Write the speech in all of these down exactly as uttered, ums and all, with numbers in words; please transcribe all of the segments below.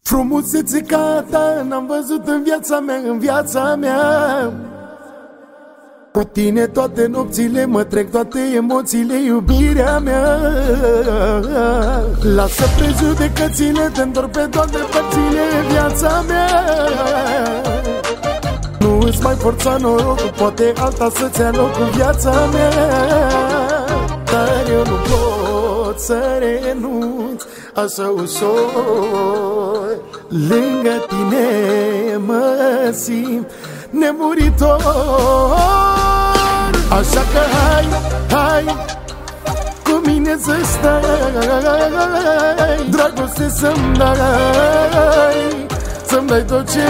Frumusețe ca ta n-am văzut în viața mea, în viața mea. Cu tine toate nopțile mă trec, toate emoțiile, iubirea mea. Lasă prejudecățile, te întorc pe toate părțile, viața mea. Nu îți mai forța norocul, poate alta să-ți ia locul, viața mea. Dar eu nu pot să renunț așa ușor. Lângă tine mă simt nemuritor. Așa că hai, hai cu mine să stai, dragoste să-mi dai, să-mi dai tot ce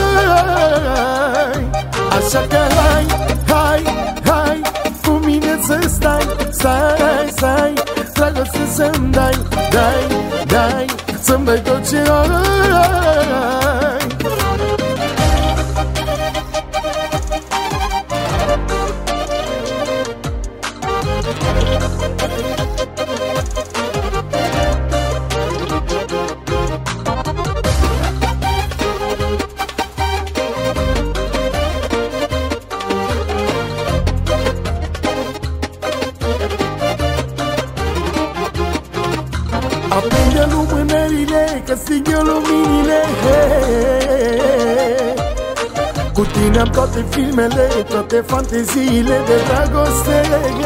ai. Așa că hai, hai, hai cu mine să stai, stai, stai, dragoste să-mi dai, dai, dai, să-mi dai tot ce ai. Aprinde lumânările, că sting eu luminile. Cu tine am toate filmele, toate fanteziile de dragoste.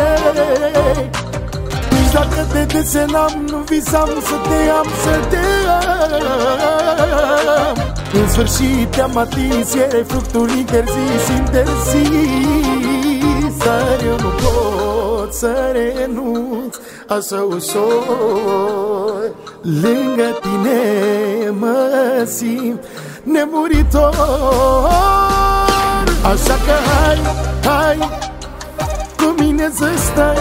Nici dacă te desenam, nu visam să te am, să te am. În sfârșit te-am atins, erai fructul interzis, interzis. Dar eu nu pot să renunț așa ușor. Lângă tine mă simt nemuritor. Așa că hai, hai cu mine să stai,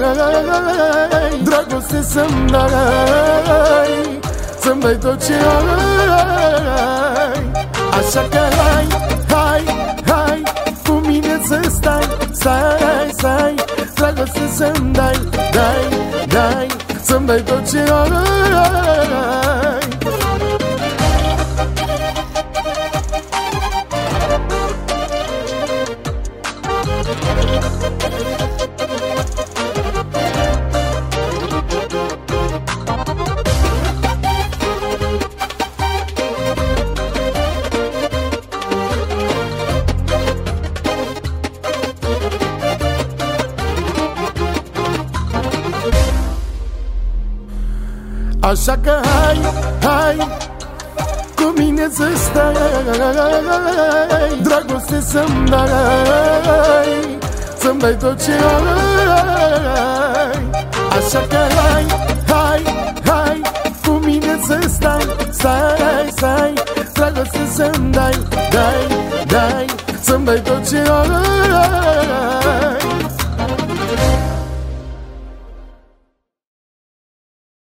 dragoste să-mi dai, să-mi dai tot ce ai. Așa că hai, hai, hai cu mine să stai, stai, stai, dragoste să-mi dai, dai, dai, să-mi dai tot ce ai. Așa că hai, hai cu mine să stai, dragoste să-mi dai, să-mi dai tot ce ai. Așa că hai, hai, hai cu mine să stai, stai, stai, dragoste să-mi dai, dai, dai, să-mi dai tot ce ai.